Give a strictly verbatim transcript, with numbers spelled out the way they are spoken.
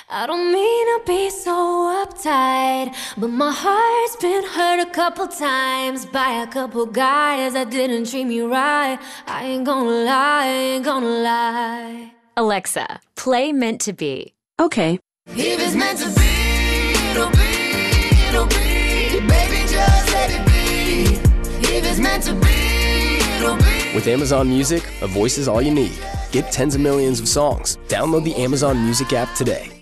I don't mean to be so uptight, but my heart's been hurt a couple times by a couple guys that didn't treat me right. I ain't gonna lie, I ain't gonna lie. Alexa, play Meant to Be. Okay. If it's meant to be, it'll be, it'll be. Baby, just let it be. If it's meant to be, it'll be. With Amazon Music, a voice is all you need. Get tens of millions of songs. Download the Amazon Music app today.